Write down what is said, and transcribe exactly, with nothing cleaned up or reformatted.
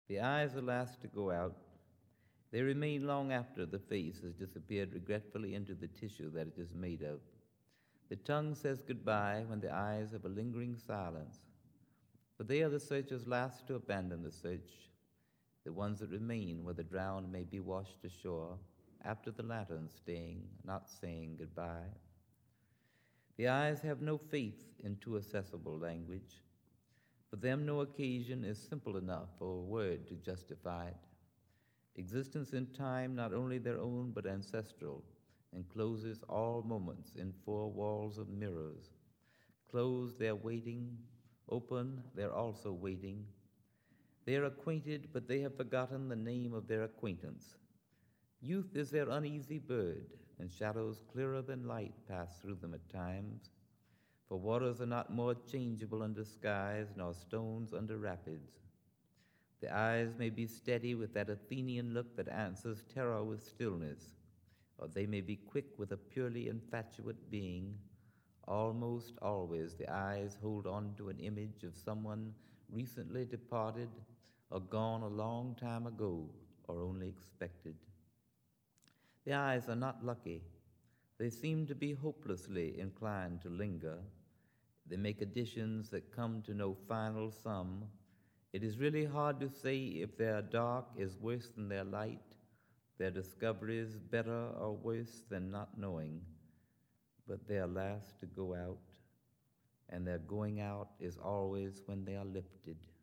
The eyes are last to go out. They remain long after the face has disappeared regretfully into the tissue that it is made of. The tongue says goodbye when the eyes have a lingering silence. For they are the searchers last to abandon the search, the ones that remain where the drowned may be washed ashore, after the lantern staying, not saying goodbye. The eyes have no faith in too accessible language. For them, no occasion is simple enough for a word to justify it. Existence in time, not only their own but ancestral, encloses all moments in four walls of mirrors. Closed, they're waiting. Open, they're also waiting. They are acquainted, but they have forgotten the name of their acquaintance. Youth is their uneasy bird, and shadows clearer than light pass through them at times. For waters are not more changeable under skies, nor stones under rapids. The eyes may be steady with that Athenian look that answers terror with stillness, or they may be quick with a purely infatuate being. Almost always the eyes hold on to an image of someone recently departed or gone a long time ago or only expected. The eyes are not lucky. They seem to be hopelessly inclined to linger. They make additions that come to no final sum. It is really hard to say if their dark is worse than their light, their discoveries better or worse than not knowing. But they are last to go out, and their going out is always when they are lifted.